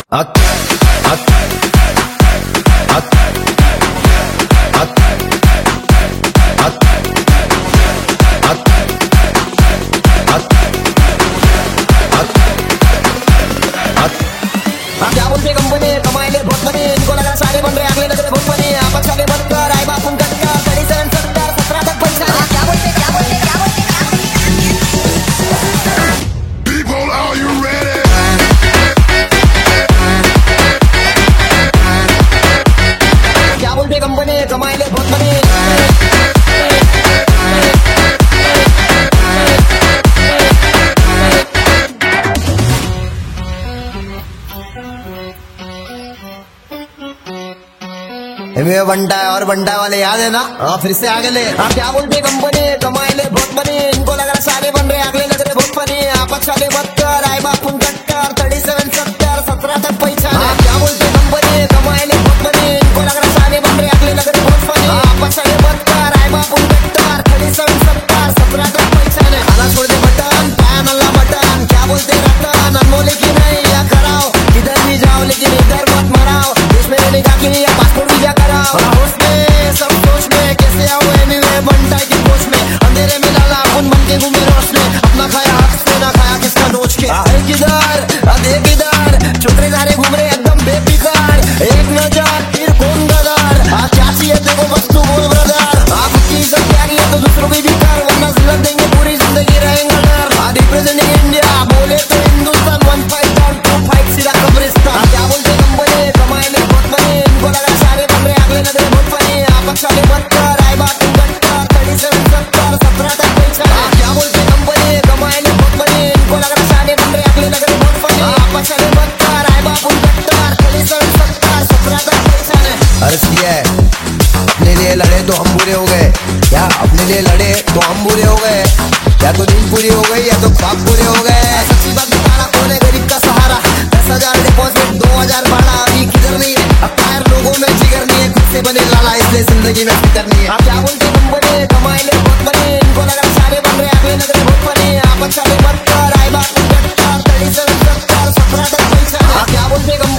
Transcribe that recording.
क्या बोलते कंपनी कमाई ले बहुत बनी, इनको लगा सारे बन रहे अगले लग रहे बहुत बनी, आपस वाले बनकर आई बाप उनका 37 70 17 तक पैसा। क्या बोलते People, are you ready? क्या बोलते कंपनी कमाई ले बहुत बनी। बंटा है और बंटा वाले याद है ना? हाँ फिर से आगे ले। क्या बोलते कंपनी कमाई ले बहुत बनी, इनको लग रहा सारे बन रहे अगले लग रहे बहुत बनी, आपस वाले बदकर आई बाप उनका 37 70 17 तक पैसा। क्या बोलते कंपनी कमाई ले बहुत बनी, इनको लग रहा सारे बन रहे अगले लग रहे बहुत बनी, आपस वाले बदकर आई बाप उनका 37 70 17 तक पैसा। खाना छोड़ दे बटन पैन अल्लाह बटन, क्या बोलते रतन अनमोले की नहीं या कराओ, किधर भी जाओ लेकिन इधर मत मराओ, देश में रहने का के लिए पासपोर्ट वीजा कराओ, होश में सब सोच में कैसे आओ एनीवे बनता की कोच में, अंधेरे में डाला अपन बन के घूमे रोश में, अपना खाया हाथ से ना खाया किसका नोच के। किधर देख इधर छोटे सारे घूम रहे एकदम बेफिकर, एक नजर फिर कौन गदर, क्या चाहिए देखो बस तू बोल ब्रदर, आपकी सब प्यारी है तो दूसरों की भी कर, वरना जिल्लत देंगे पूरी जिंदगी रहेंगे डर। रिप्रेजेंटिंग इंडिया बोले तो हिंदुस्तान 1 5 down 2 5 सीधा कब्रिस्तान। क्या बोलते कंपनी कमाई ले बहुत बनी, इनको लगा सारे बन रहे अगले लग रहे बहुत बनी, आपस वाले बदकर आई बाप उनका 37 70 17 तक पैसा। क्या बोलते कंपनी कमाई ले बहुत बनी, इनको लग रहा सारे बन रहे अगले लग रहे बहुत बनी, आपस वाले बदकर आई बाप उनका 37 70 17 तक पैसा। अर्ज किया है अपने लिए लड़े तो हम बुरे हो गए, क्या अपने लिए लड़े तो हम बुरे हो गए, या तो नींद पूरी हो गई या तो ख्वाब पूरे हो गए। सच्ची बात बताना कौन है गरीब का सहारा, 10,000 डिपॉजिट 2,000 भाड़ा, अभी किधर नहीं है अब टायर लोगों में जिगर नहीं है, खुद से बने लाला इसलिए जिंदगी में फिक्र नहीं है। क्या बोलते कंपनी कमाई ले बहुत बनी, इनको लगा सारे बन रहे अगले लग रहे बहुत बनी, आपस वाले बदकर आई बात 37 70 17 तक पैसा। क्या बोलते कंपनी